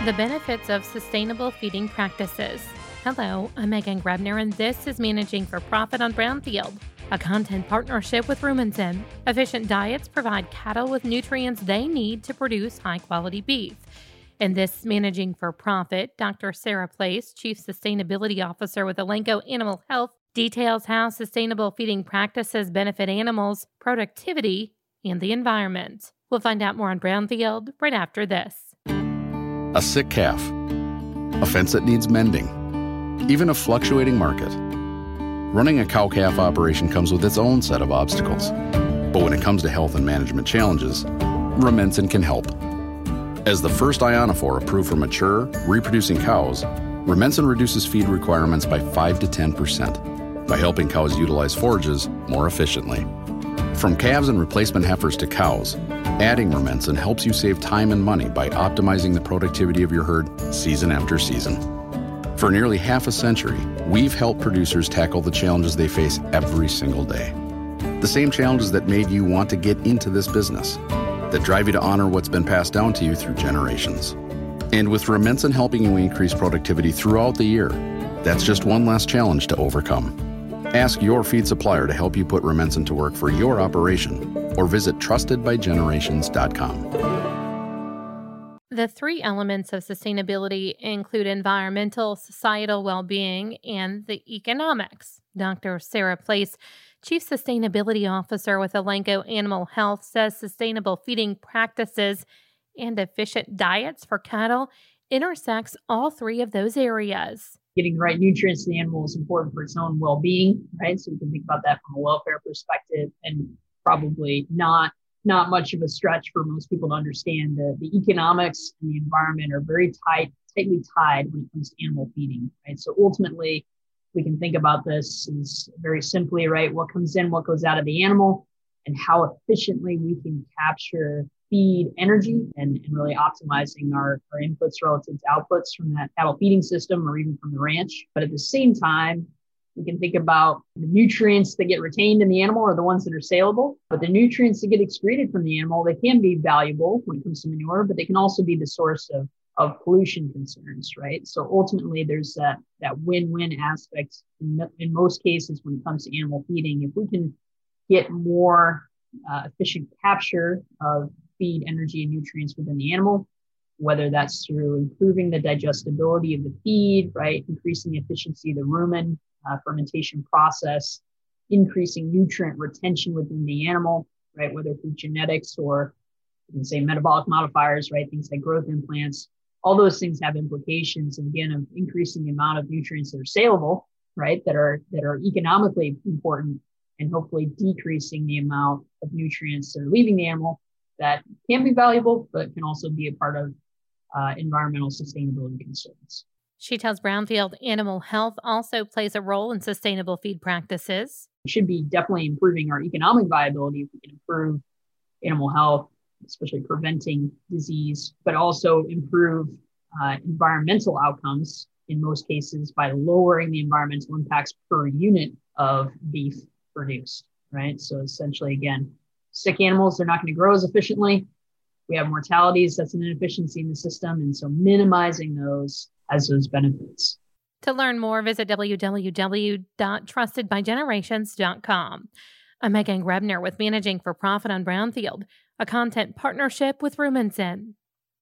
The benefits of sustainable feeding practices. Hello, I'm Megan Grebner, and this is Managing for Profit on Brownfield, a content partnership with Rumensin. Efficient diets provide cattle with nutrients they need to produce high-quality beef. In this Managing for Profit, Dr. Sarah Place, Chief Sustainability Officer with Elanco Animal Health, details how sustainable feeding practices benefit animals, productivity, and the environment. We'll find out more on Brownfield right after this. A sick calf, a fence that needs mending, even a fluctuating market. Running a cow-calf operation comes with its own set of obstacles. But when it comes to health and management challenges, Rumensin can help. As the first ionophore approved for mature, reproducing cows, Rumensin reduces feed requirements by 5 to 10% by helping cows utilize forages more efficiently. From calves and replacement heifers to cows, adding Rumensin helps you save time and money by optimizing the productivity of your herd season after season. For nearly half a century, we've helped producers tackle the challenges they face every single day. The same challenges that made you want to get into this business, that drive you to honor what's been passed down to you through generations. And with Rumensin helping you increase productivity throughout the year, that's just one less challenge to overcome. Ask your feed supplier to help you put Rumensin to work for your operation, or visit trustedbygenerations.com. The three elements of sustainability include environmental, societal well-being, and the economics. Dr. Sarah Place, Chief Sustainability Officer with Elanco Animal Health, says sustainable feeding practices and efficient diets for cattle intersects all three of those areas. Getting the right nutrients to the animal is important for its own well-being, right? So we can think about that from a welfare perspective, and probably not much of a stretch for most people to understand the economics and the environment are very tightly tied when it comes to animal feeding, right? So ultimately, we can think about this as very simply, right? What comes in, what goes out of the animal, and how efficiently we can capture feed energy and really optimizing our inputs relative to outputs from that cattle feeding system or even from the ranch. But at the same time, we can think about the nutrients that get retained in the animal are the ones that are saleable, but the nutrients that get excreted from the animal, they can be valuable when it comes to manure, but they can also be the source of pollution concerns, right? So ultimately, there's that win-win aspect in most cases when it comes to animal feeding. If we can get more efficient capture of feed energy and nutrients within the animal, whether that's through improving the digestibility of the feed, right? Increasing the efficiency of the rumen fermentation process, increasing nutrient retention within the animal, right? Whether through genetics or you can say metabolic modifiers, right? Things like growth implants, all those things have implications, and again, of increasing the amount of nutrients that are saleable, right? That are economically important, and hopefully decreasing the amount of nutrients that are leaving the animal that can be valuable, but can also be a part of environmental sustainability concerns. She tells Brownfield Animal Health also plays a role in sustainable feed practices. We should be definitely improving our economic viability if we can improve animal health, especially preventing disease, but also improve environmental outcomes in most cases by lowering the environmental impacts per unit of beef produced, right? So essentially, again, sick animals, they're not going to grow as efficiently. We have mortalities, that's an inefficiency in the system. And so minimizing those has those benefits. To learn more, visit www.trustedbygenerations.com. I'm Megan Grebner with Managing for Profit on Brownfield, a content partnership with Rumensin.